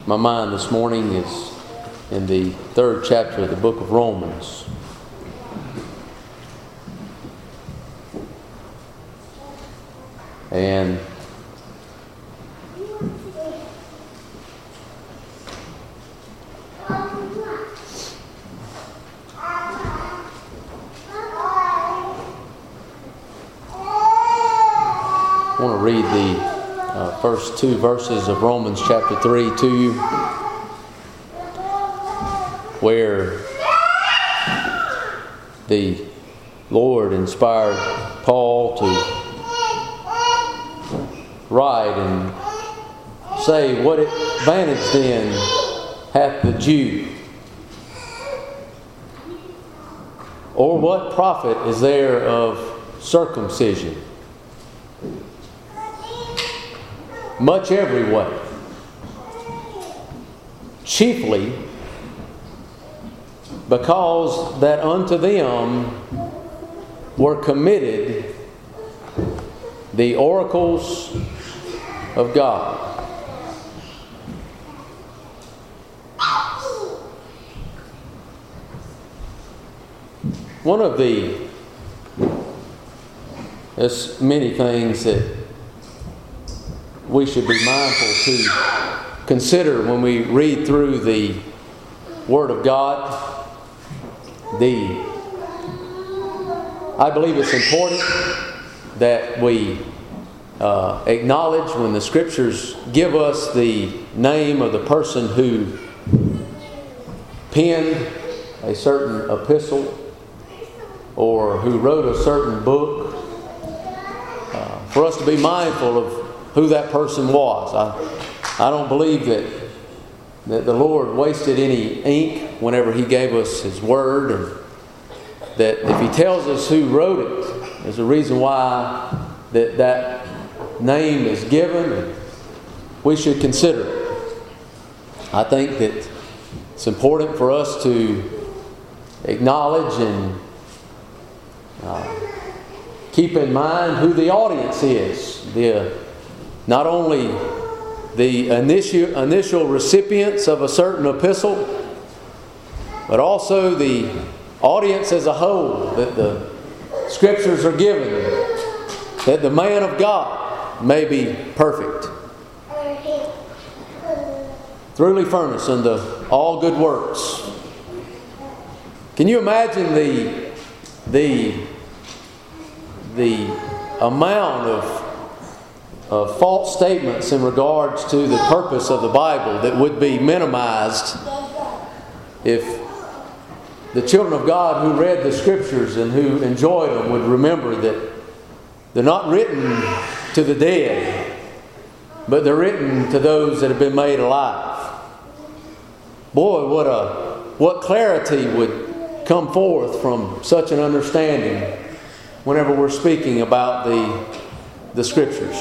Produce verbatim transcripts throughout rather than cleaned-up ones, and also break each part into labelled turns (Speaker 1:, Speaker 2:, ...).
Speaker 1: My mind this morning is in the third chapter of the book of Romans. And I want to read the uh, first two verses of Romans chapter three to you, where the Lord inspired Paul to write and say, "What advantage then hath the Jew? Or what profit is there of circumcision? Much every way. Chiefly because that unto them were committed the oracles of God." One of the, there's many things that we should be mindful to consider when we read through the Word of God. The, I believe it's important that we uh, acknowledge when the Scriptures give us the name of the person who penned a certain epistle or who wrote a certain book, uh, for us to be mindful of who that person was. I, I don't believe that that the Lord wasted any ink whenever He gave us His Word, and that if He tells us who wrote it, there's a reason why that that name is given, and we should consider it. I think that it's important for us to acknowledge and uh, keep in mind who the audience is. The Not only the initial, initial recipients of a certain epistle, but also the audience as a whole that the Scriptures are given, that the man of God may be perfect, thoroughly furnished unto all good works. Can you imagine the the the amount of Of false statements in regards to the purpose of the Bible that would be minimized if the children of God who read the Scriptures and who enjoyed them would remember that they're not written to the dead, but they're written to those that have been made alive. Boy, what a what clarity would come forth from such an understanding whenever we're speaking about the the Scriptures.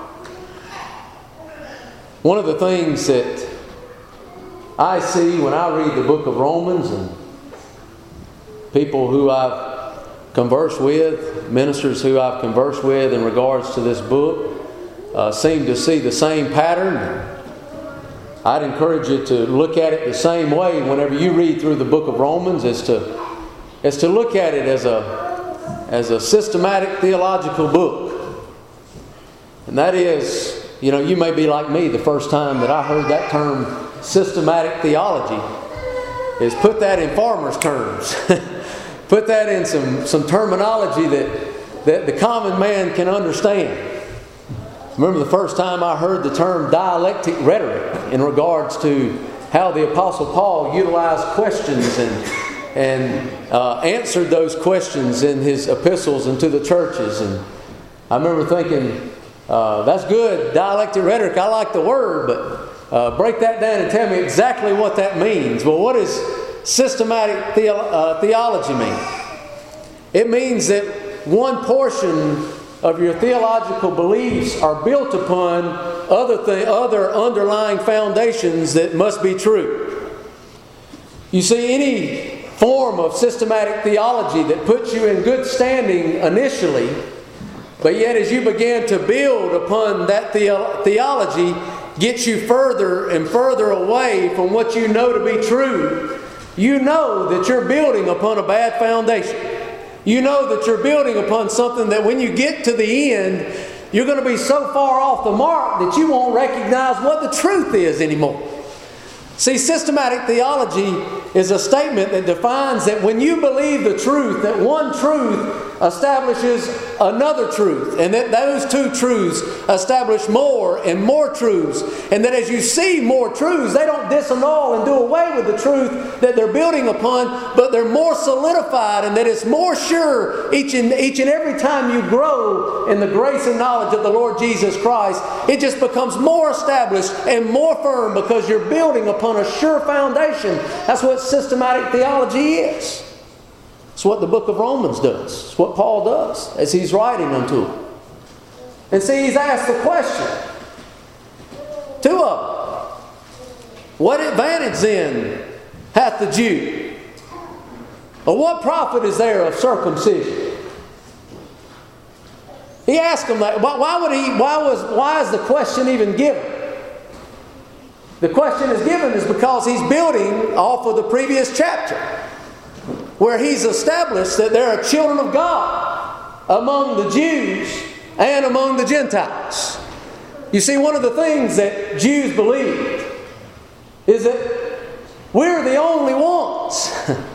Speaker 1: One of the things that I see when I read the book of Romans, and people who I've conversed with, ministers who I've conversed with in regards to this book, uh, seem to see the same pattern. I'd encourage you to look at it the same way whenever you read through the book of Romans, as to as to look at it as a as a systematic theological book. And that is, you know, you may be like me. The first time that I heard that term, systematic theology, is put that in farmers' terms. Put that in some, some terminology that, that the common man can understand. Remember the first time I heard the term dialectic rhetoric in regards to how the Apostle Paul utilized questions and, and uh, answered those questions in his epistles and to the churches. And I remember thinking, Uh, that's good, dialectic rhetoric. I like the word, but uh, break that down and tell me exactly what that means. Well, what does systematic the- uh, theology mean? It means that one portion of your theological beliefs are built upon other th- other underlying foundations that must be true. You see, any form of systematic theology that puts you in good standing initially, but yet as you begin to build upon that the- theology, gets you further and further away from what you know to be true, you know that you're building upon a bad foundation. You know that you're building upon something that when you get to the end, you're going to be so far off the mark that you won't recognize what the truth is anymore. See, systematic theology is a statement that defines that when you believe the truth, that one truth establishes another truth, and that those two truths establish more and more truths, and that as you see more truths, they don't disannul and do away with the truth that they're building upon, but they're more solidified, and that it's more sure each and, each and every time you grow in the grace and knowledge of the Lord Jesus Christ. It just becomes more established and more firm because you're building upon a sure foundation. That's what systematic theology is. It's what the book of Romans does. It's what Paul does as he's writing unto them. And see, he's asked the question. Two of them. What advantage then hath the Jew? Or what profit is there of circumcision? He asked them that. Why, why would he? Why was? Why is the question even given? The question is given is because he's building off of the previous chapter, where he's established that there are children of God among the Jews and among the Gentiles. You see, one of the things that Jews believed is that we're the only ones.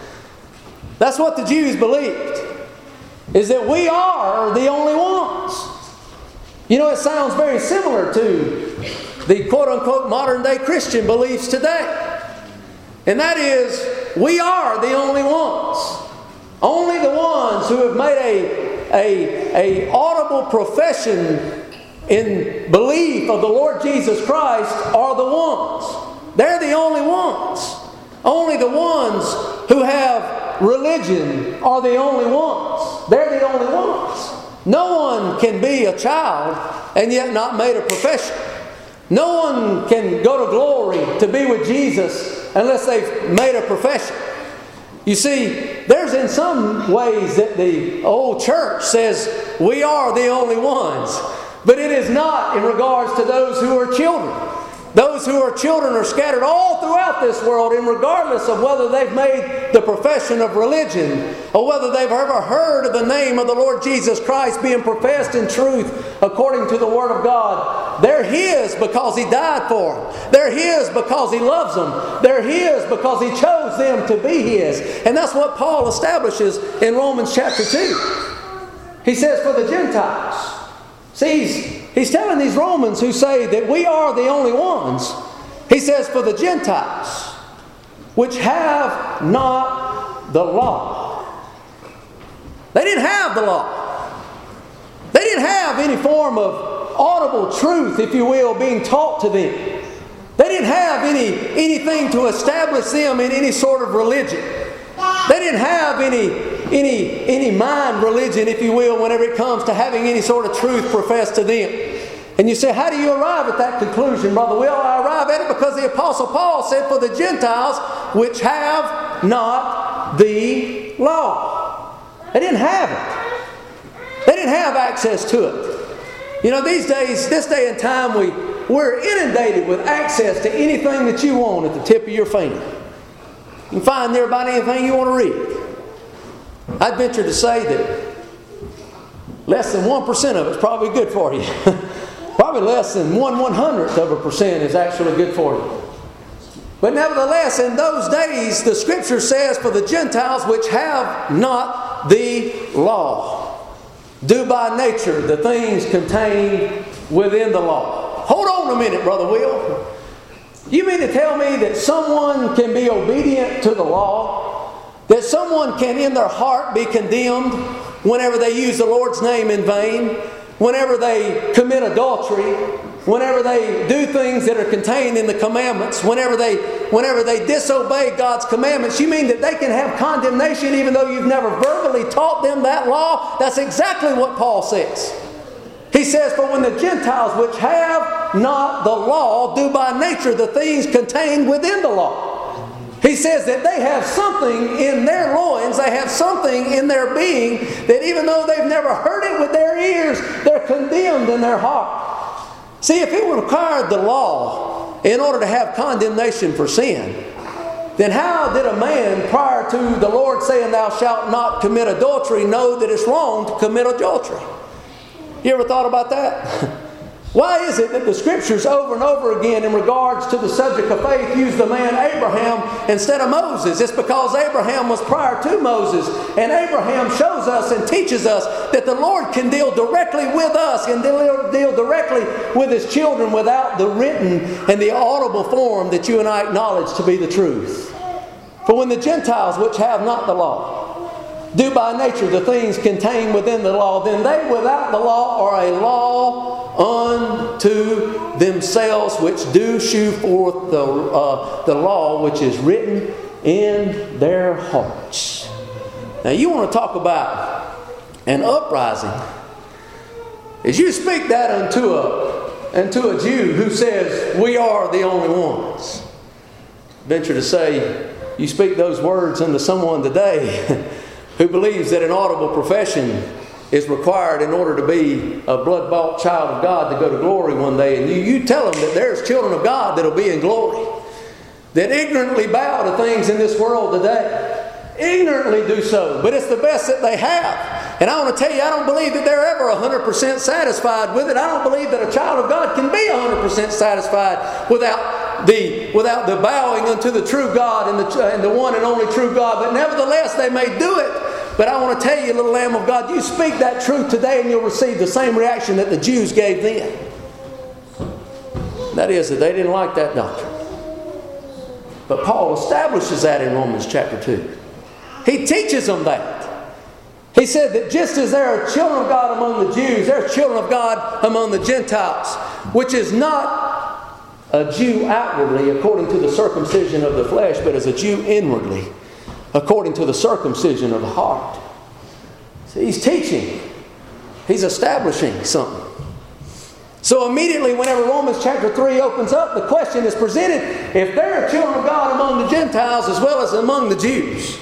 Speaker 1: That's what the Jews believed, is that we are the only ones. You know, it sounds very similar to the quote-unquote modern-day Christian beliefs today. And that is, we are the only ones. Only the ones who have made a, a, a audible profession in belief of the Lord Jesus Christ are the ones. They're the only ones. Only the ones who have religion are the only ones. They're the only ones. No one can be a child and yet not made a profession. No one can go to glory to be with Jesus unless they've made a profession. You see, there's in some ways that the old church says we are the only ones. But it is not in regards to those who are children. Those who are children are scattered all throughout this world, and regardless of whether they've made the profession of religion or whether they've ever heard of the name of the Lord Jesus Christ being professed in truth according to the Word of God, they're His because He died for them. They're His because He loves them. They're His because He chose them to be His. And that's what Paul establishes in Romans chapter two. He says, for the Gentiles. See, he's, he's telling these Romans who say that we are the only ones. He says, for the Gentiles, which have not the law. They didn't have the law. They didn't have any form of audible truth, if you will, being taught to them. They didn't have any anything to establish them in any sort of religion. They didn't have any Any, any mind religion, if you will, whenever it comes to having any sort of truth professed to them. And you say, how do you arrive at that conclusion, Brother Will? I arrive at it because the Apostle Paul said, for the Gentiles which have not the law. They didn't have it. They didn't have access to it. You know, these days, this day and time, we, we're inundated with access to anything that you want at the tip of your finger. You can find there about anything you want to read. I'd venture to say that less than one percent of it's probably good for you. Probably less than one one-hundredth of a percent is actually good for you. But nevertheless, in those days, the Scripture says, for the Gentiles which have not the law, do by nature the things contained within the law. Hold on a minute, Brother Will. You mean to tell me that someone can be obedient to the law? That someone can in their heart be condemned whenever they use the Lord's name in vain, whenever they commit adultery, whenever they do things that are contained in the commandments, whenever they, whenever they disobey God's commandments? You mean that they can have condemnation even though you've never verbally taught them that law? That's exactly what Paul says. He says, for when the Gentiles which have not the law do by nature the things contained within the law. He says that they have something in their loins, they have something in their being that even though they've never heard it with their ears, they're condemned in their heart. See, if it required the law in order to have condemnation for sin, then how did a man prior to the Lord saying, "Thou shalt not commit adultery," know that it's wrong to commit adultery? You ever thought about that? Why is it that the Scriptures over and over again in regards to the subject of faith use the man Abraham instead of Moses? It's because Abraham was prior to Moses, and Abraham shows us and teaches us that the Lord can deal directly with us and deal, deal directly with His children without the written and the audible form that you and I acknowledge to be the truth. For when the Gentiles which have not the law do by nature the things contained within the law, then they without the law are a law unto themselves, which do shew forth the, uh, the law which is written in their hearts. Now you want to talk about an uprising. As you speak that unto a, unto a Jew who says, "We are the only ones." Venture to say, you speak those words unto someone today who believes that an audible profession is required in order to be a blood-bought child of God to go to glory one day. And you, you tell them that there's children of God that will be in glory, that ignorantly bow to things in this world today. Ignorantly do so. But it's the best that they have. And I want to tell you, I don't believe that they're ever one hundred percent satisfied with it. I don't believe that a child of God can be one hundred percent satisfied without the, without the bowing unto the true God and the, and the one and only true God. But nevertheless, they may do it. But I want to tell you, little Lamb of God, you speak that truth today and you'll receive the same reaction that the Jews gave then. That is, that they didn't like that doctrine. But Paul establishes that in Romans chapter two. He teaches them that. He said that just as there are children of God among the Jews, there are children of God among the Gentiles, which is not a Jew outwardly according to the circumcision of the flesh, but as a Jew inwardly according to the circumcision of the heart. See, he's teaching. He's establishing something. So immediately whenever Romans chapter three opens up, the question is presented, if there are children of God among the Gentiles as well as among the Jews,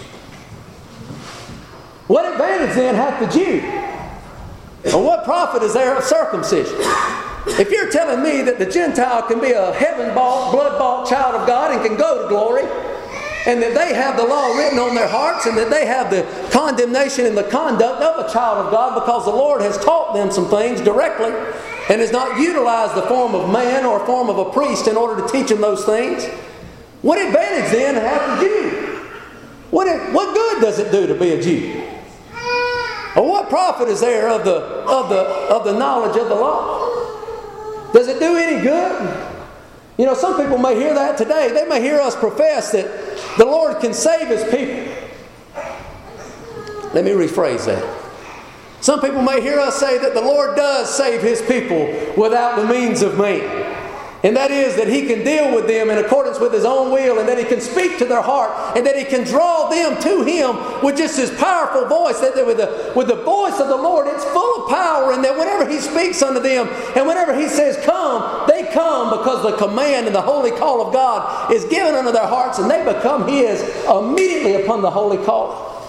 Speaker 1: what advantage then hath the Jew? Or what profit is there of circumcision? If you're telling me that the Gentile can be a heaven-bought, blood-bought child of God and can go to glory, and that they have the law written on their hearts, and that they have the condemnation and the conduct of a child of God because the Lord has taught them some things directly and has not utilized the form of man or form of a priest in order to teach them those things, what advantage then hath the Jew? What, what good does it do to be a Jew? Or what profit is there of the, of the, of the knowledge of the law? Does it do any good? You know, some people may hear that today. They may hear us profess that the Lord can save His people. Let me rephrase that. Some people may hear us say that the Lord does save His people without the means of man. And that is that He can deal with them in accordance with His own will, and that He can speak to their heart, and that He can draw them to Him with just His powerful voice. That with the, with the voice of the Lord, it's full of power, and that whenever He speaks unto them, and whenever He says come, they come because the command and the holy call of God is given unto their hearts, and they become His immediately upon the holy call.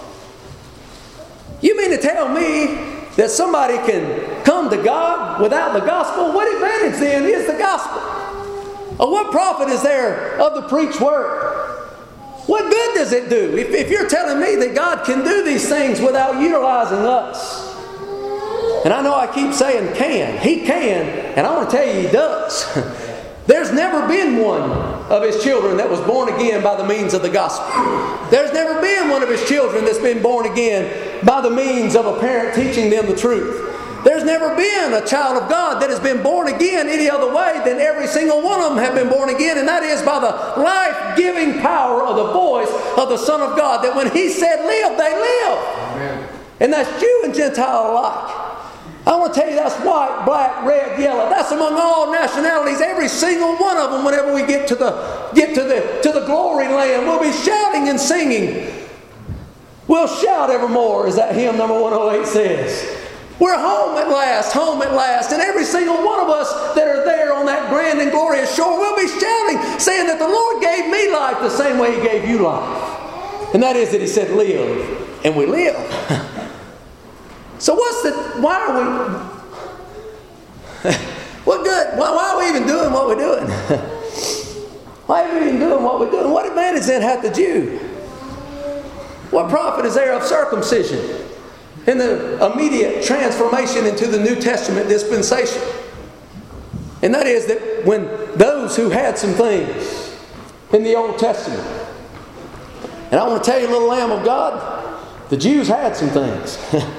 Speaker 1: You mean to tell me that somebody can come to God without the gospel? What advantage then is the gospel? Or what profit is there of the preached word? What good does it do? If, if you're telling me that God can do these things without utilizing us, and I know I keep saying can, He can, and I want to tell you He does. There's never been one of His children that was born again by the means of the gospel. There's never been one of His children that's been born again by the means of a parent teaching them the truth. There's never been a child of God that has been born again any other way than every single one of them have been born again, and that is by the life-giving power of the voice of the Son of God, that when He said live, they live. Amen. And that's Jew and Gentile alike. I want to tell you that's white, black, red, yellow. That's among all nationalities. Every single one of them, whenever we get to the get to the to the glory land, we'll be shouting and singing. We'll shout evermore, as that hymn number one oh eight says. We're home at last, home at last. And every single one of us that are there on that grand and glorious shore will be shouting, saying that the Lord gave me life the same way He gave you life. And that is that He said live, and we live. So what's the, why are we, What good? Why, why are we even doing what we're doing? Why are we even doing what we're doing? What advantage then hath the Jew? What profit is there of circumcision in the immediate transformation into the New Testament dispensation? And that is that when those who had some things in the Old Testament, and I want to tell you, little Lamb of God, the Jews had some things.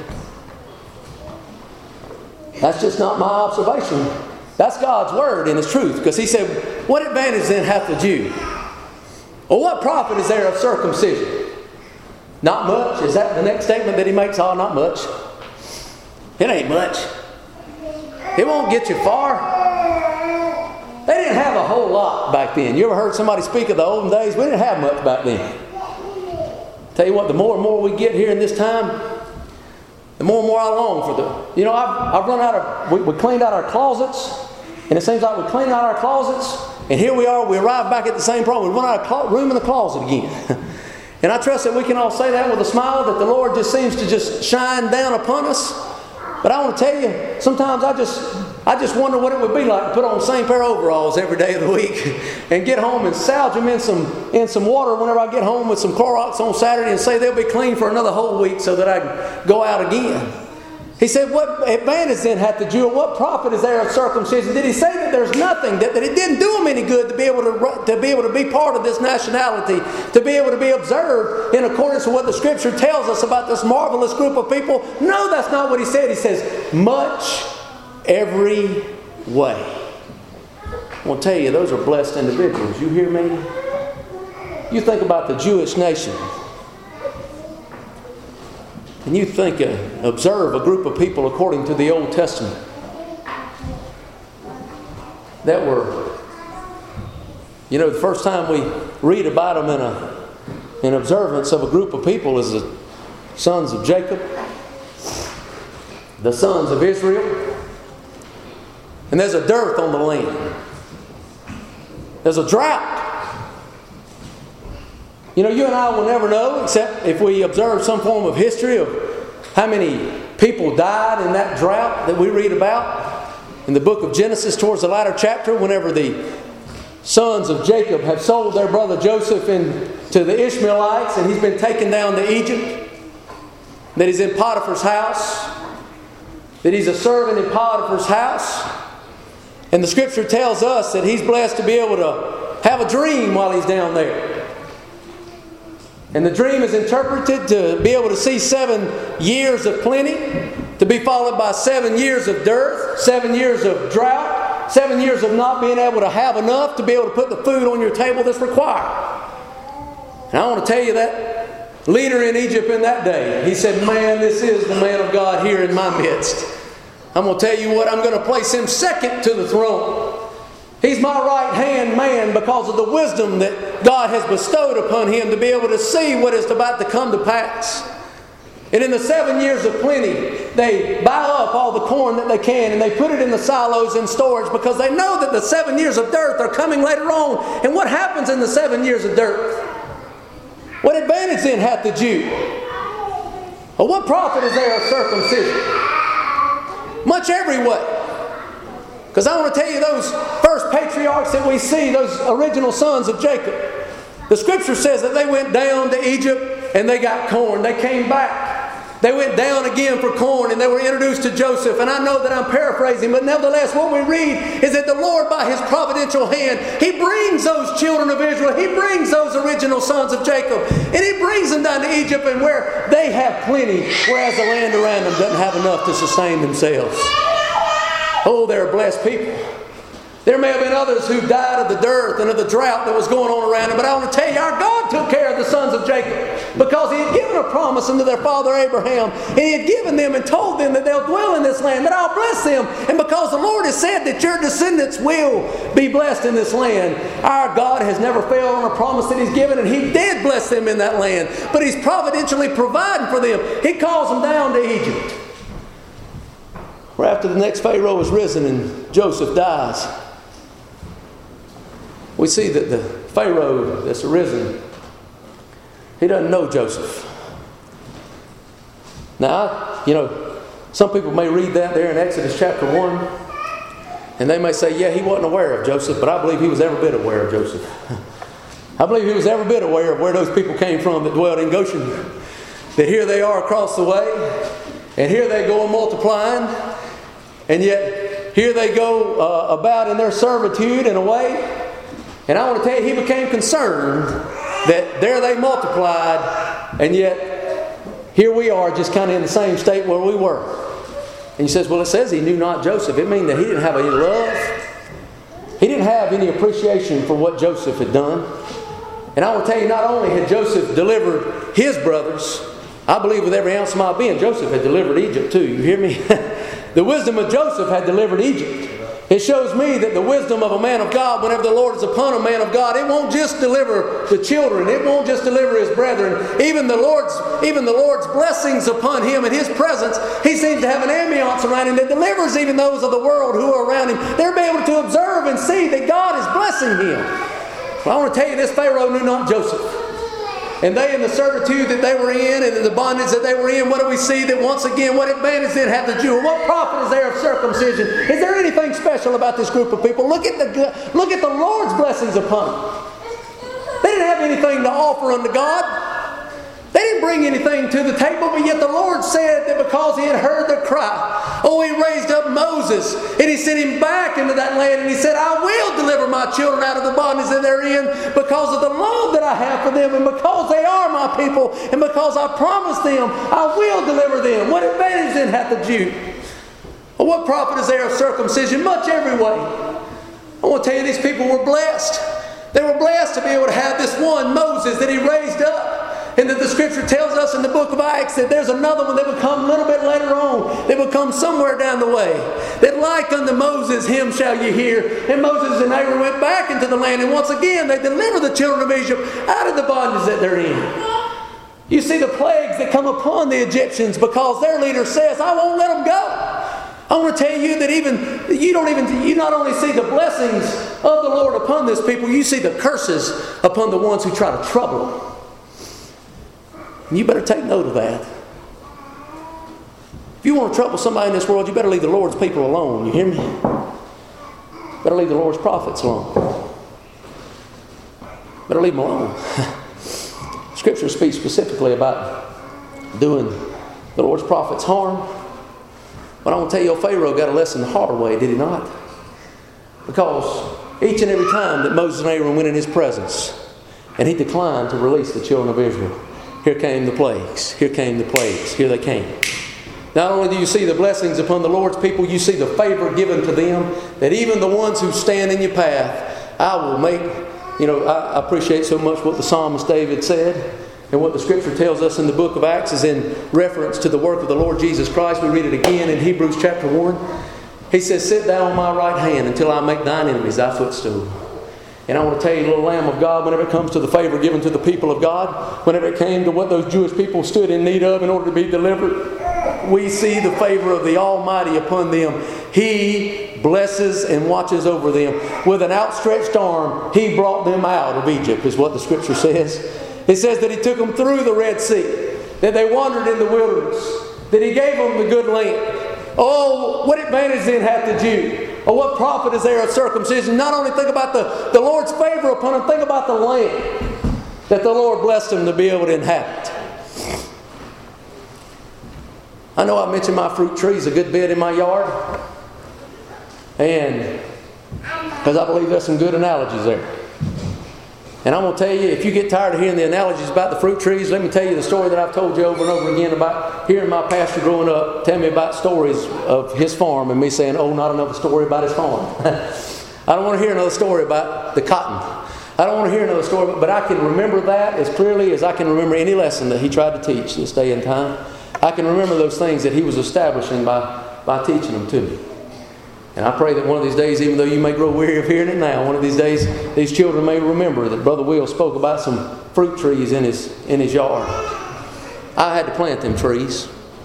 Speaker 1: That's just not my observation. That's God's word and His truth. Because He said, what advantage then hath the Jew? Or what profit is there of circumcision? Not much. Is that the next statement that He makes? Oh, not much. It ain't much. It won't get you far. They didn't have a whole lot back then. You ever heard somebody speak of the olden days? We didn't have much back then. Tell you what, the more and more we get here in this time, the more and more I long for the... You know, I've, I've run out of... We, we cleaned out our closets, and it seems like we cleaned out our closets, and here we are, we arrive back at the same problem. We run out of clo- room in the closet again. And I trust that we can all say that with a smile, that the Lord just seems to just shine down upon us. But I want to tell you, sometimes I just I just wonder what it would be like to put on the same pair of overalls every day of the week and get home and salve them in some, in some water whenever I get home with some Clorox on Saturday and say they'll be clean for another whole week so that I can go out again. He said, what advantage then hath the Jew? What profit is there of circumcision? Did He say that there's nothing, that, that it didn't do Him any good to be able to, to be able to be part of this nationality, to be able to be observed in accordance with what the Scripture tells us about this marvelous group of people? No, that's not what He said. He says, much every way. I want to tell you, those are blessed individuals. You hear me? You think about the Jewish nation. And you think, uh, observe a group of people according to the Old Testament that were, you know, the first time we read about them in a in observance of a group of people is the sons of Jacob, the sons of Israel. And there's a dearth on the land. There's a drought. You know, you and I will never know, except if we observe some form of history of how many people died in that drought that we read about in the book of Genesis towards the latter chapter, whenever the sons of Jacob have sold their brother Joseph into the Ishmaelites, and he's been taken down to Egypt, that he's in Potiphar's house, that he's a servant in Potiphar's house. And the Scripture tells us that he's blessed to be able to have a dream while he's down there. And the dream is interpreted to be able to see seven years of plenty, to be followed by seven years of dearth, seven years of drought, seven years of not being able to have enough to be able to put the food on your table that's required. And I want to tell you that leader in Egypt in that day, he said, man, this is the man of God here in my midst. I'm going to tell you what, I'm going to place him second to the throne. He's my right-hand man because of the wisdom that God has bestowed upon him to be able to see what is about to come to pass. And in the seven years of plenty, they buy up all the corn that they can and they put it in the silos in storage because they know that the seven years of dearth are coming later on. And what happens in the seven years of dearth? What advantage then hath the Jew? Or what profit is there of circumcision? Much every way. Because I want to tell you, those first patriarchs that we see, those original sons of Jacob, the Scripture says that they went down to Egypt and they got corn. They came back. They went down again for corn and they were introduced to Joseph. And I know that I'm paraphrasing, but nevertheless what we read is that the Lord, by His providential hand, He brings those children of Israel. He brings those original sons of Jacob. And He brings them down to Egypt, and where they have plenty, whereas the land around them doesn't have enough to sustain themselves. Oh, they're a blessed people. There may have been others who died of the dearth and of the drought that was going on around them, but I want to tell you, our God took care of the sons of Jacob because He had given a promise unto their father Abraham, and He had given them and told them that they'll dwell in this land, that I'll bless them. And because the Lord has said that your descendants will be blessed in this land, our God has never failed on a promise that He's given, and He did bless them in that land. But He's providentially providing for them. He calls them down to Egypt, where after the next Pharaoh is risen and Joseph dies, we see that the Pharaoh that's arisen, he doesn't know Joseph. Now, you know, some people may read that there in Exodus chapter one And they may say, yeah, he wasn't aware of Joseph, but I believe he was every bit aware of Joseph. I believe he was every bit aware of where those people came from that dwelled in Goshen. That here they are across the way, and here they go multiplying, and yet here they go uh, about in their servitude in a way. And I want to tell you, he became concerned that there they multiplied, and yet here we are just kind of in the same state where we were. And he says, well, it says he knew not Joseph. It means that he didn't have any love. He didn't have any appreciation for what Joseph had done. And I will tell you, not only had Joseph delivered his brothers, I believe with every ounce of my being, Joseph had delivered Egypt too. You hear me? The wisdom of Joseph had delivered Egypt. It shows me that the wisdom of a man of God, whenever the Lord is upon a man of God, it won't just deliver the children. It won't just deliver his brethren. Even the Lord's, even the Lord's blessings upon him and his presence, he seems to have an ambiance around him that delivers even those of the world who are around him. They'll be able to observe and see that God is blessing him. Well, I want to tell you, this Pharaoh knew not Joseph. And they, in the servitude that they were in, and in the bondage that they were in, what do we see? That once again, what advantage did have the Jew? What profit is there of circumcision? Is there anything special about this group of people? Look at the, look at the Lord's blessings upon them. They didn't have anything to offer unto God. They didn't bring anything to the table, but yet the Lord said that because he had heard their cry, oh, he raised up Moses, and he sent him back into that land, and he said, I will deliver my children out of the bondage that they're in because of the love that I have for them, and because they are my people, and because I promised them, I will deliver them. What advantage then hath the Jew? Well, what profit is there of circumcision? Much every way. I want to tell you, these people were blessed. They were blessed to be able to have this one, Moses, that he raised up. And that the Scripture tells us in the book of Acts that there's another one that will come a little bit later on. That will come somewhere down the way. That like unto Moses, him shall you hear. And Moses and Aaron went back into the land. And once again, they delivered the children of Egypt out of the bondage that they're in. You see the plagues that come upon the Egyptians because their leader says, I won't let them go. I want to tell you that even you don't even you not only see the blessings of the Lord upon this people, you see the curses upon the ones who try to trouble them. You better take note of that. If you want to trouble somebody in this world, you better leave the Lord's people alone. You hear me? Better leave the Lord's prophets alone. Better leave them alone. Scripture speaks specifically about doing the Lord's prophets harm. But I want to tell you, Pharaoh got a lesson the hard way, did he not? Because each and every time that Moses and Aaron went in his presence, and he declined to release the children of Israel, here came the plagues. Here came the plagues. Here they came. Not only do you see the blessings upon the Lord's people, you see the favor given to them, that even the ones who stand in your path, I will make, you know, I appreciate so much what the psalmist David said, and what the Scripture tells us in the book of Acts is in reference to the work of the Lord Jesus Christ. We read it again in Hebrews chapter one. He says, sit thou on my right hand until I make thine enemies thy footstool. And I want to tell you, little Lamb of God, whenever it comes to the favor given to the people of God, whenever it came to what those Jewish people stood in need of in order to be delivered, we see the favor of the Almighty upon them. He blesses and watches over them. With an outstretched arm, He brought them out of Egypt, is what the Scripture says. It says that He took them through the Red Sea, that they wandered in the wilderness, that He gave them the good land. Oh, what advantage then hath the Jew? Or what profit is there of circumcision? Not only think about the, the Lord's favor upon them, think about the land that the Lord blessed them to be able to inhabit. I know I mentioned my fruit trees a good bit in my yard. And because I believe there's some good analogies there. And I'm going to tell you, if you get tired of hearing the analogies about the fruit trees, let me tell you the story that I've told you over and over again about hearing my pastor growing up tell me about stories of his farm and me saying, oh, not another story about his farm. I don't want to hear another story about the cotton. I don't want to hear another story, but I can remember that as clearly as I can remember any lesson that he tried to teach this day and time. I can remember those things that he was establishing by, by teaching them to me. And I pray that one of these days, even though you may grow weary of hearing it now, one of these days, these children may remember that Brother Will spoke about some fruit trees in his in his yard. I had to plant them trees.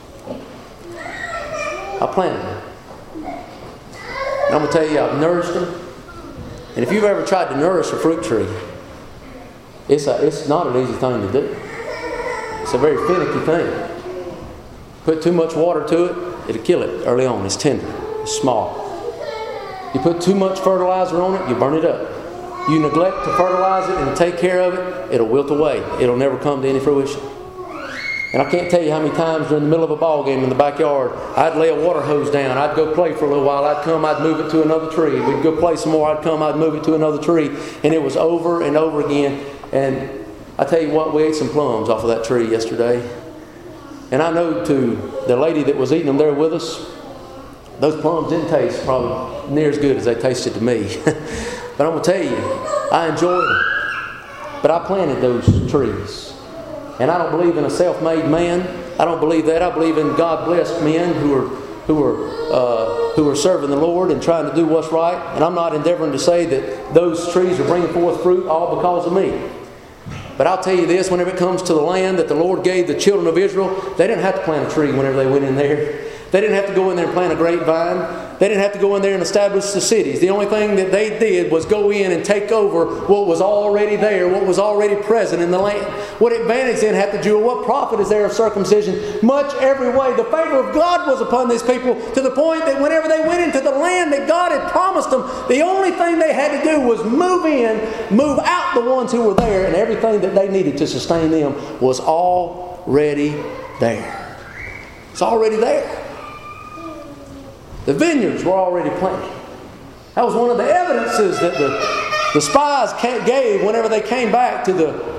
Speaker 1: I planted them. And I'm going to tell you, I've nourished them. And if you've ever tried to nourish a fruit tree, it's a, it's not an easy thing to do. It's a very finicky thing. Put too much water to it, it'll kill it early on. It's tender. It's small. You put too much fertilizer on it, you burn it up. You neglect to fertilize it and take care of it, it'll wilt away. It'll never come to any fruition. And I can't tell you how many times during the middle of a ball game in the backyard, I'd lay a water hose down. I'd go play for a little while. I'd come, I'd move it to another tree. We'd go play some more. I'd come, I'd move it to another tree. And it was over and over again. And I tell you what, we ate some plums off of that tree yesterday. And I know to the lady that was eating them there with us, those plums didn't taste probably near as good as they tasted to me. But I'm going to tell you, I enjoyed them. But I planted those trees. And I don't believe in a self-made man. I don't believe that. I believe in God-blessed men who are who are uh, who are serving the Lord and trying to do what's right. And I'm not endeavoring to say that those trees are bringing forth fruit all because of me. But I'll tell you this, whenever it comes to the land that the Lord gave the children of Israel, they didn't have to plant a tree whenever they went in there. They didn't have to go in there and plant a grapevine. They didn't have to go in there and establish the cities. The only thing that they did was go in and take over what was already there, what was already present in the land. What advantage then had the Jew? What profit is there of circumcision? Much every way. The favor of God was upon these people to the point that whenever they went into the land that God had promised them, the only thing they had to do was move in, move out the ones who were there, and everything that they needed to sustain them was already there. It's already there. The vineyards were already planted. That was one of the evidences that the, the spies gave whenever they came back to the,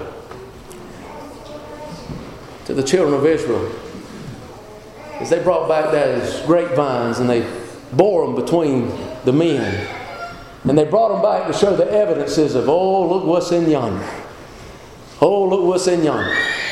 Speaker 1: to the children of Israel. As they brought back those grapevines and they bore them between the men. And they brought them back to show the evidences of, oh, look what's in yonder. Oh, look what's in yonder.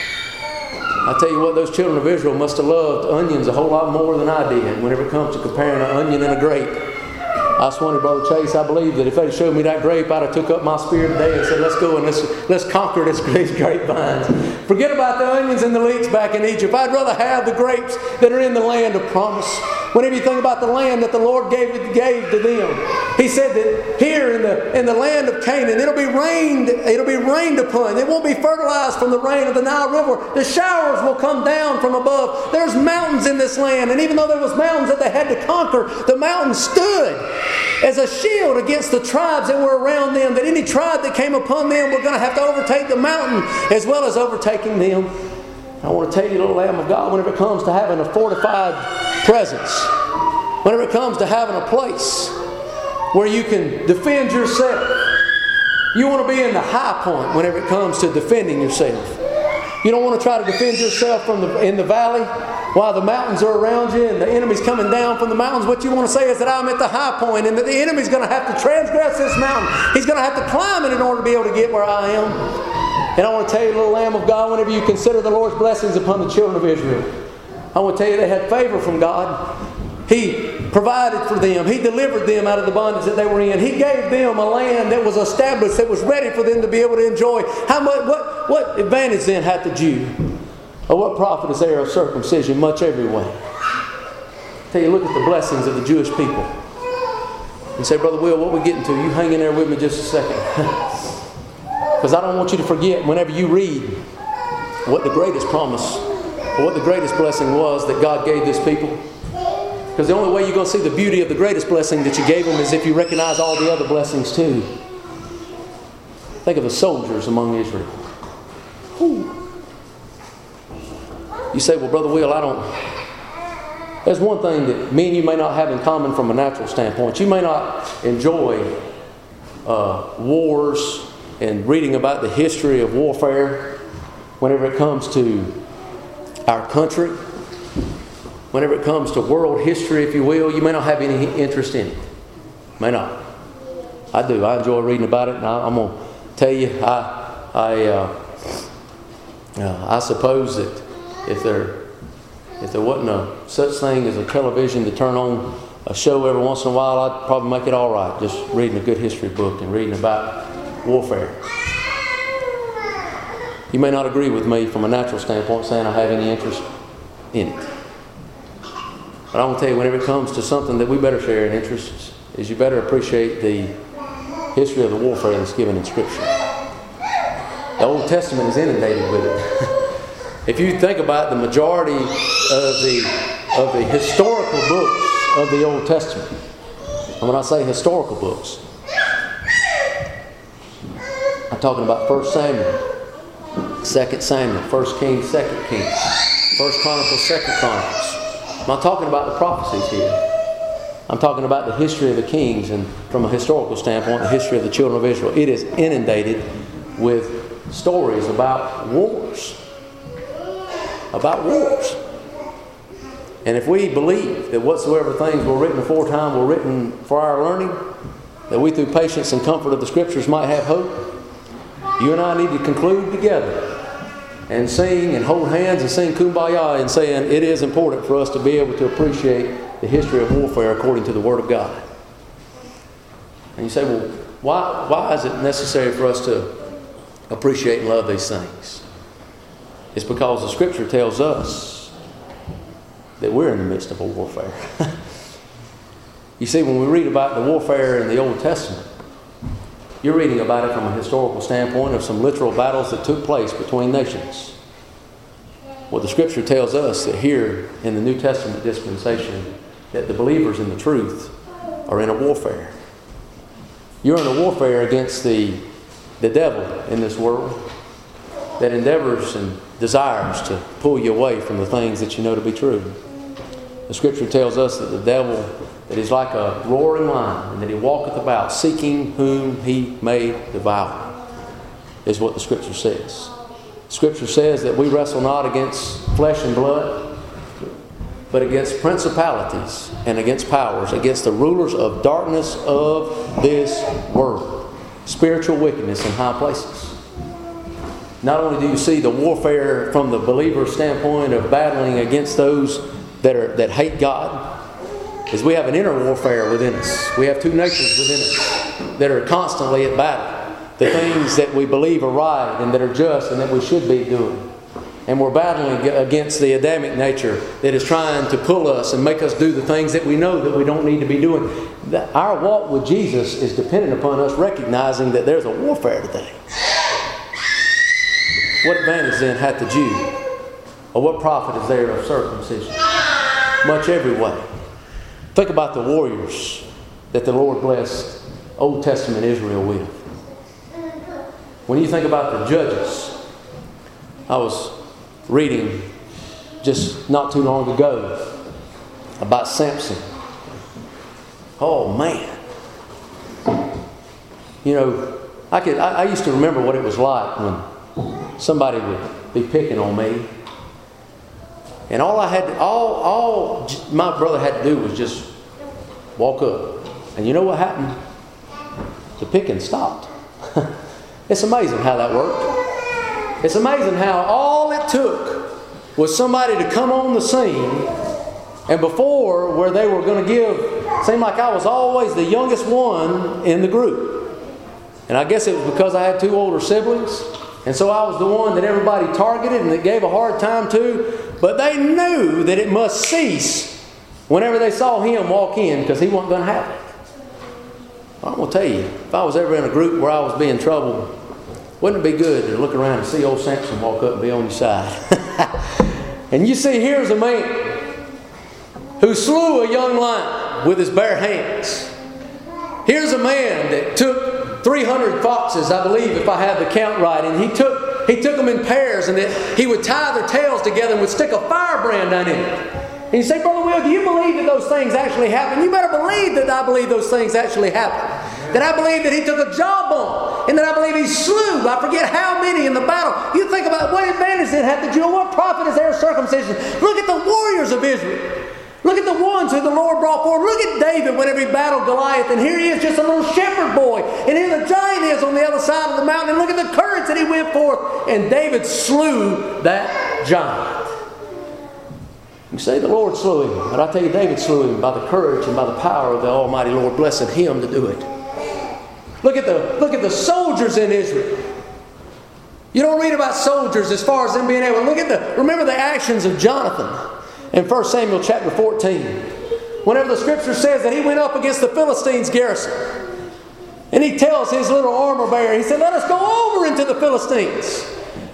Speaker 1: I tell you what, those children of Israel must have loved onions a whole lot more than I did whenever it comes to comparing an onion and a grape. I was wondering, Brother Chase, I believe that if they'd showed me that grape, I'd have took up my spear today and said, let's go and let's, let's conquer this, these grapevines. Forget about the onions and the leeks back in Egypt. I'd rather have the grapes that are in the land of promise. Whenever you think about the land that the Lord gave, gave to them, He said that here in the, in the land of Canaan, it'll be rained, it'll be rained upon. It won't be fertilized from the rain of the Nile River. The showers will come down from above. There's mountains in this land, and even though there was mountains that they had to conquer, the mountains stood as a shield against the tribes that were around them, that any tribe that came upon them were going to have to overtake the mountain as well as overtaking them. I want to tell you, little Lamb of God, whenever it comes to having a fortified presence, whenever it comes to having a place where you can defend yourself, you want to be in the high point whenever it comes to defending yourself. You don't want to try to defend yourself from the, in the valley while the mountains are around you and the enemy's coming down from the mountains. What you want to say is that I'm at the high point and that the enemy's going to have to transgress this mountain. He's going to have to climb it in order to be able to get where I am. And I want to tell you, little Lamb of God, whenever you consider the Lord's blessings upon the children of Israel, I want to tell you they had favor from God. He provided for them. He delivered them out of the bondage that they were in. He gave them a land that was established, that was ready for them to be able to enjoy. How much? What, what advantage then had the Jew? Or what profit is there of circumcision? Much every way. I tell you, look at the blessings of the Jewish people. You say, Brother Will, what are we getting to? You hang in there with me just a second. Because I don't want you to forget whenever you read what the greatest promise or what the greatest blessing was that God gave this people. Because the only way you're going to see the beauty of the greatest blessing that you gave them is if you recognize all the other blessings too. Think of the soldiers among Israel. Whew. You say, well, Brother Will, I don't... There's one thing that me and you may not have in common from a natural standpoint. You may not enjoy uh, wars and reading about the history of warfare whenever it comes to our country. Whenever it comes to world history, if you will, you may not have any interest in it. May not. I do. I enjoy reading about it, and I, I'm going to tell you, I, I, uh, uh, I suppose that if there, if there wasn't a such thing as a television to turn on a show every once in a while, I'd probably make it all right, just reading a good history book and reading about warfare. You may not agree with me from a natural standpoint, saying I have any interest in it. But I want to tell you, whenever it comes to something that we better share in interest, is you better appreciate the history of the warfare that's given in Scripture. The Old Testament is inundated with it. If you think about the majority of the of the historical books of the Old Testament, And when I say historical books, I'm talking about First Samuel, Second Samuel, First Kings, Second Kings, First Chronicles, Second Chronicles. I'm not talking about the prophecies here. I'm talking about the history of the kings, and from a historical standpoint, the history of the children of Israel. It is inundated with stories about wars. About wars. And if we believe that whatsoever things were written aforetime were written for our learning, that we through patience and comfort of the Scriptures might have hope, you and I need to conclude together and sing and hold hands and sing Kumbaya and saying it is important for us to be able to appreciate the history of warfare according to the Word of God. And you say, well, why, why is it necessary for us to appreciate and love these things? It's because the Scripture tells us that we're in the midst of a warfare. You see, when we read about the warfare in the Old Testament, you're reading about it from a historical standpoint of some literal battles that took place between nations. Well, the Scripture tells us that here in the New Testament dispensation, that the believers in the truth are in a warfare. You're in a warfare against the, the devil in this world that endeavors and desires to pull you away from the things that you know to be true. The Scripture tells us that the devil, that is like a roaring lion, and that he walketh about seeking whom he may devour, is what the Scripture says. Scripture says that we wrestle not against flesh and blood, but against principalities and against powers, against the rulers of darkness of this world, spiritual wickedness in high places. Not only do you see the warfare from the believer's standpoint of battling against those that are that hate God, is we have an inner warfare within us. We have two natures within us that are constantly at battle. The things that we believe are right and that are just and that we should be doing. And we're battling against the Adamic nature that is trying to pull us and make us do the things that we know that we don't need to be doing. Our walk with Jesus is dependent upon us recognizing that there's a warfare today. What advantage then hath the Jew? Or what profit is there of circumcision? Much every way. Think about the warriors that the Lord blessed Old Testament Israel with. When you think about the judges, I was reading just not too long ago about Samson. Oh man. You know, I could I, I used to remember what it was like when somebody would be picking on me. And all I had to, all all my brother had to do was just walk up. And you know what happened? The picking stopped. It's amazing how that worked. It's amazing how all it took was somebody to come on the scene, and before where they were going to give, seemed like I was always the youngest one in the group. And I guess it was because I had two older siblings, and so I was the one that everybody targeted and that gave a hard time to. But they knew that it must cease whenever they saw him walk in, because he wasn't going to have it. I'm going to tell you, if I was ever in a group where I was being troubled, wouldn't it be good to look around and see old Samson walk up and be on your side? And you see, here's a man who slew a young lion with his bare hands. Here's a man that took three hundred foxes, I believe, if I have the count right, and he took he took them in pairs, and that he would tie their tails together and would stick a firebrand on it. And you say, Brother Will, do you believe that those things actually happen? You better believe that I believe those things actually happen. That I believe that he took a jawbone. And that I believe he slew, I forget how many in the battle. You think about what advantage it had the Jew. What profit is there of circumcision? Look at the warriors of Israel. Look at the ones who the Lord brought forward. Look at David whenever he battled Goliath. And here he is, just a little shepherd boy. And here the giant is on the other side of the mountain. And look at the courage that he went forth. And David slew that giant. You say the Lord slew him. But I tell you, David slew him by the courage and by the power of the Almighty Lord, blessing him to do it. Look at the, look at the soldiers in Israel. You don't read about soldiers as far as them being able to look at the, remember the actions of Jonathan in First Samuel chapter fourteen. Whenever the Scripture says that he went up against the Philistines' garrison. And he tells his little armor bearer, he said, let us go over into the Philistines.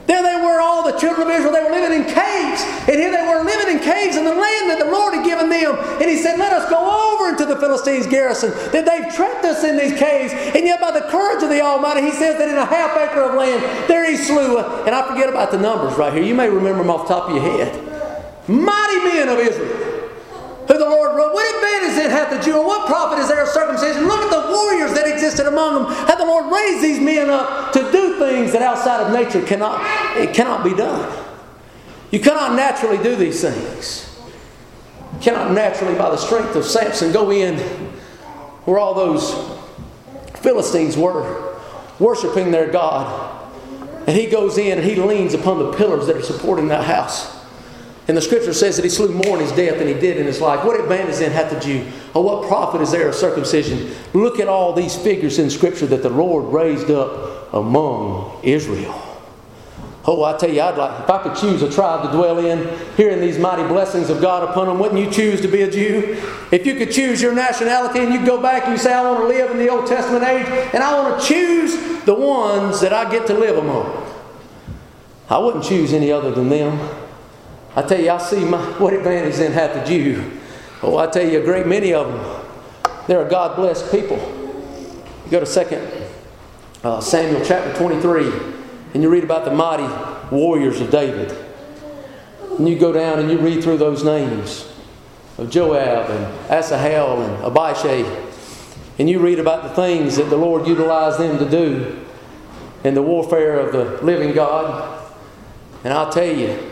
Speaker 1: There they were, all the children of Israel, they were living in caves. And here they were living in caves in the land that the Lord had given them. And He said, let us go over into the Philistines' garrison. That they've trapped us in these caves. And yet by the courage of the Almighty, He says that in a half acre of land, there He slew. And I forget about the numbers right here. You may remember them off the top of your head. Mighty men of Israel, who the Lord wrote. What advantage then hath the Jew, or what profit is there of circumcision? Look at the warriors that existed among them. Had the Lord raised these men up to do things that outside of nature cannot, it cannot be done. You cannot naturally do these things. You cannot naturally, by the strength of Samson, go in where all those Philistines were, worshiping their God. And he goes in and he leans upon the pillars that are supporting that house. And the Scripture says that he slew more in his death than he did in his life. What advantage then hath the Jew? Or what profit is there of circumcision? Look at all these figures in Scripture that the Lord raised up among Israel. Oh, I tell you, I'd like, if I could choose a tribe to dwell in, hearing these mighty blessings of God upon them, wouldn't you choose to be a Jew? If you could choose your nationality and you go back and you say, I want to live in the Old Testament age, and I want to choose the ones that I get to live among, I wouldn't choose any other than them. I tell you, I see my, what advantage then hath the Jew. Oh, I tell you, a great many of them, they're a God-blessed people. You go to Second uh, Samuel chapter twenty-three, and you read about the mighty warriors of David. And you go down and you read through those names of Joab and Asahel and Abishai. And you read about the things that the Lord utilized them to do in the warfare of the living God. And I'll tell you,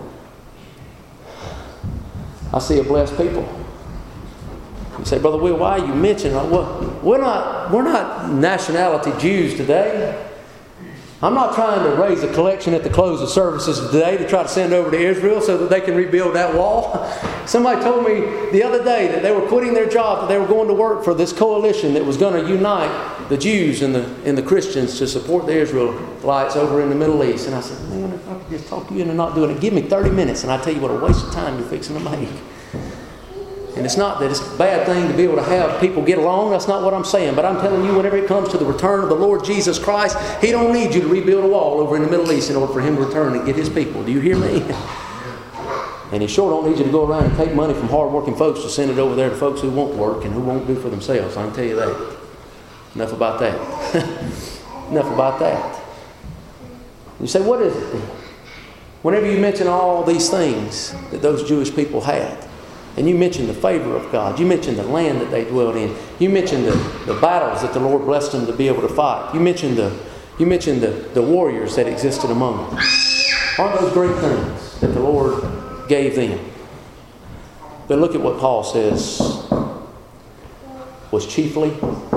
Speaker 1: I see a blessed people. You say, Brother Will, why are you mentioning? Well, we're not, we're not nationality Jews today. I'm not trying to raise a collection at the close of services today to try to send over to Israel so that they can rebuild that wall. Somebody told me the other day that they were quitting their job, that they were going to work for this coalition that was going to unite the Jews and the, and the Christians to support the Israelites over in the Middle East. And I said, man, if I could just talk you into not doing it, give me thirty minutes and I tell you what a waste of time you're fixing to make. And it's not that it's a bad thing to be able to have people get along. That's not what I'm saying. But I'm telling you, whenever it comes to the return of the Lord Jesus Christ, He don't need you to rebuild a wall over in the Middle East in order for Him to return and get His people. Do you hear me? And He sure don't need you to go around and take money from hard-working folks to send it over there to folks who won't work and who won't do for themselves. I can tell you that. Enough about that. Enough about that. You say, what is it then? Whenever you mention all these things that those Jewish people had, and you mention the favor of God, you mention the land that they dwelled in, you mention the, the battles that the Lord blessed them to be able to fight, you mention the you mention the, the warriors that existed among them. Aren't those great things that the Lord gave them? But look at what Paul says was chiefly.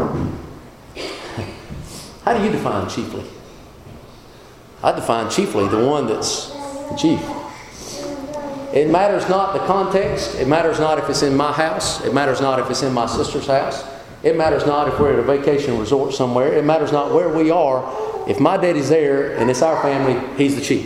Speaker 1: How do you define chiefly? I define chiefly the one that's the chief. It matters not the context. It matters not if it's in my house. It matters not if it's in my sister's house. It matters not if we're at a vacation resort somewhere. It matters not where we are. If my daddy's there and it's our family, he's the chief.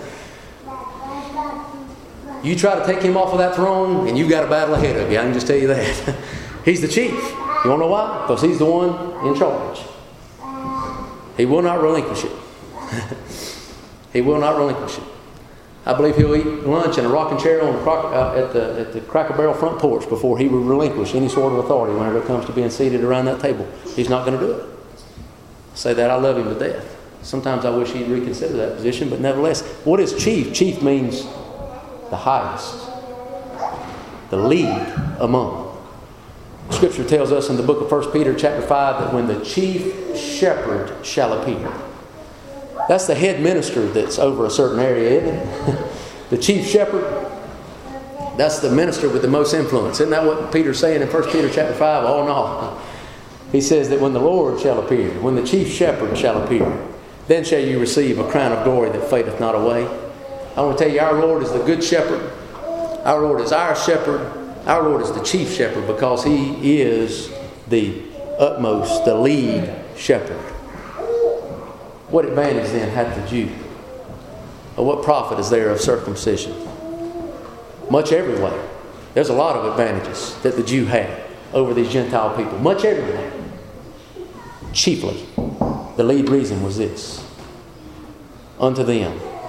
Speaker 1: You try to take him off of that throne and you've got a battle ahead of you. I can just tell you that. He's the chief. You want to know why? Because he's the one in charge. He will not relinquish it. He will not relinquish it. I believe he'll eat lunch in a rocking chair on the croc, uh, at the at the Cracker Barrel front porch before he will relinquish any sort of authority whenever it comes to being seated around that table. He's not going to do it. I say that I love him to death. Sometimes I wish he'd reconsider that position, but nevertheless, what is chief? Chief means the highest, the lead among. Scripture tells us in the book of First Peter chapter five that when the chief shepherd shall appear. That's the head minister that's over a certain area, isn't it? The chief shepherd, that's the minister with the most influence. Isn't that what Peter's saying in First Peter chapter five? Oh no. He says that when the Lord shall appear, when the chief shepherd shall appear, then shall you receive a crown of glory that fadeth not away. I want to tell you, our Lord is the good shepherd. Our Lord is our shepherd. Our Lord is the chief shepherd because He is the utmost, the lead shepherd. What advantage then hath the Jew? Or what profit is there of circumcision? Much everywhere. There's a lot of advantages that the Jew had over these Gentile people. Much everywhere. Chiefly, the lead reason was this. Unto them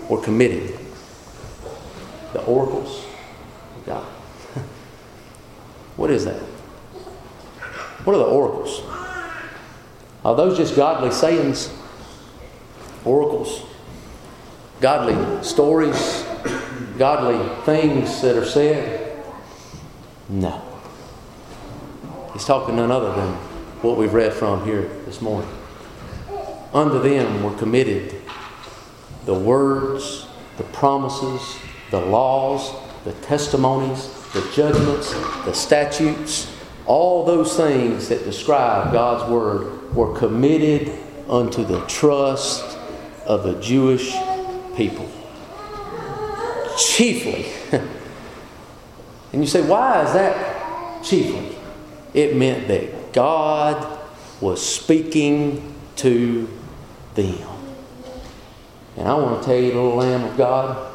Speaker 1: were committed. The oracles of God. What is that? What are the oracles? Are those just godly sayings? Oracles? Godly stories? Godly things that are said? No. He's talking none other than what we've read from here this morning. Unto them were committed the words, the promises, the laws, the testimonies, the judgments, the statutes, all those things that describe God's Word were committed unto the trust of the Jewish people. Chiefly. And you say, why is that chiefly? It meant that God was speaking to them. And I want to tell you, little lamb of God,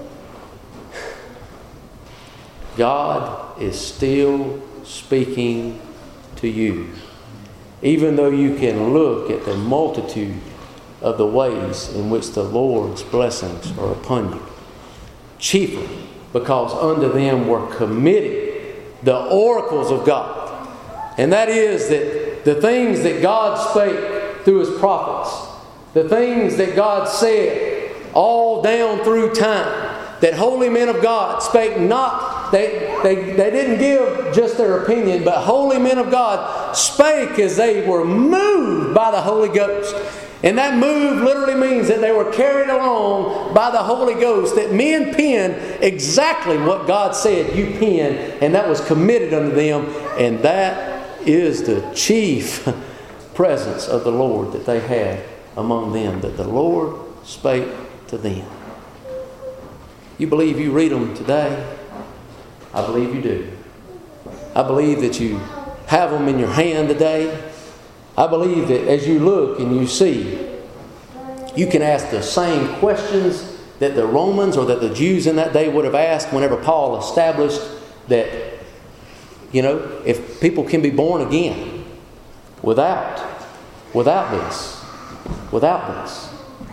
Speaker 1: God is still speaking to you. Even though you can look at the multitude of the ways in which the Lord's blessings are upon you. Chiefly because unto them were committed the oracles of God. And that is that the things that God spake through His prophets, the things that God said all down through time, that holy men of God spake not, they, they, they didn't give just their opinion, but holy men of God spake as they were moved by the Holy Ghost. And that move literally means that they were carried along by the Holy Ghost, that men penned exactly what God said you penned, and that was committed unto them. And that is the chief presence of the Lord that they had among them, that the Lord spake to them. You believe you read them today? I believe you do. I believe that you have them in your hand today. I believe that as you look and you see, you can ask the same questions that the Romans or that the Jews in that day would have asked whenever Paul established that, you know, if people can be born again without, without this, without this.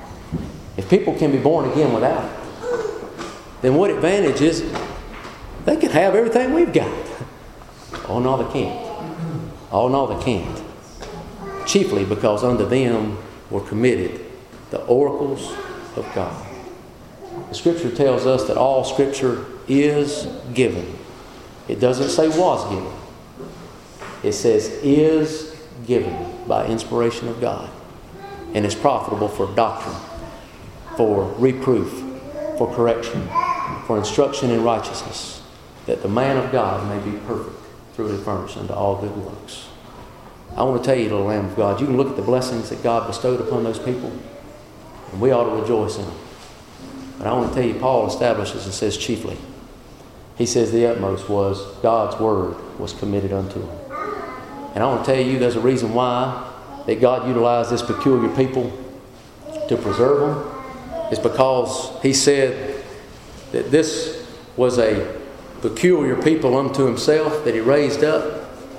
Speaker 1: If people can be born again without it, then what advantage is it? They can have everything we've got. Oh, no, they can't. Oh, no, they can't. Chiefly because unto them were committed the oracles of God. The Scripture tells us that all Scripture is given. It doesn't say was given. It says is given by inspiration of God. And is profitable for doctrine, for reproof, for correction, for instruction in righteousness, that the man of God may be perfect, truly furnished unto all good works. I want to tell you, little lamb of God, you can look at the blessings that God bestowed upon those people, and we ought to rejoice in them. But I want to tell you, Paul establishes and says chiefly. He says the utmost was God's Word was committed unto them. And I want to tell you, there's a reason why that God utilized this peculiar people to preserve them. It's because He said that this was a peculiar people unto Himself that He raised up.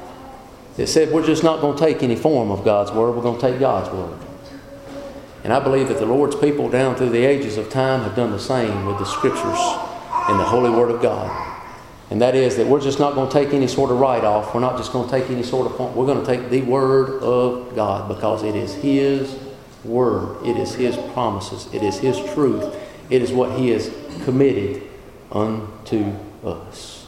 Speaker 1: It said we're just not going to take any form of God's Word. We're going to take God's Word. And I believe that the Lord's people down through the ages of time have done the same with the Scriptures and the Holy Word of God. And that is that we're just not going to take any sort of write-off. We're not just going to take any sort of point. We're going to take the Word of God because it is His Word. It is His promises. It is His truth. It is what He has committed unto us.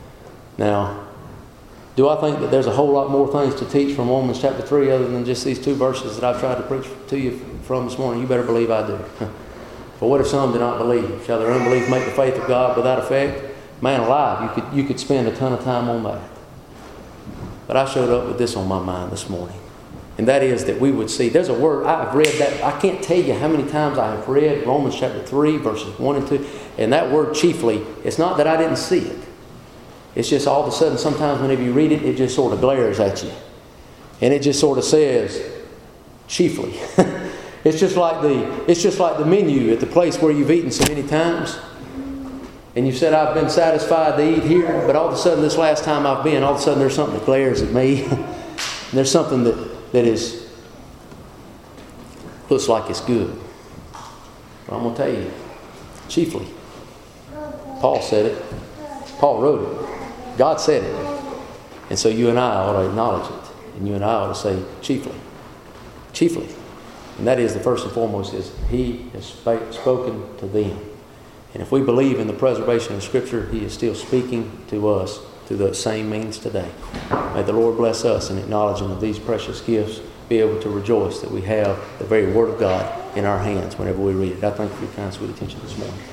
Speaker 1: Now, do I think that there's a whole lot more things to teach from Romans chapter three other than just these two verses that I've tried to preach to you from this morning? You better believe I do. For what if some do not believe? Shall their unbelief make the faith of God without effect? Man alive, you could, you could spend a ton of time on that. But I showed up with this on my mind this morning. And that is that we would see, there's a word, I've read that, I can't tell you how many times I have read Romans chapter three, verses one and two. And that word chiefly, it's not that I didn't see it. It's just all of a sudden, sometimes whenever you read it, it just sort of glares at you. And it just sort of says, chiefly. It's just like the it's just like the menu at the place where you've eaten so many times. And you said, I've been satisfied to eat here, but all of a sudden this last time I've been, all of a sudden there's something that glares at me. And there's something that, that is looks like it's good. But I'm going to tell you, chiefly. Paul said it. Paul wrote it. God said it. And so you and I ought to acknowledge it. And you and I ought to say chiefly. Chiefly. And that is the first and foremost is He has sp- spoken to them. And if we believe in the preservation of Scripture, He is still speaking to us through the same means today. May the Lord bless us in acknowledging of these precious gifts, be able to rejoice that we have the very Word of God in our hands whenever we read it. I thank you for your kind, sweet attention this morning.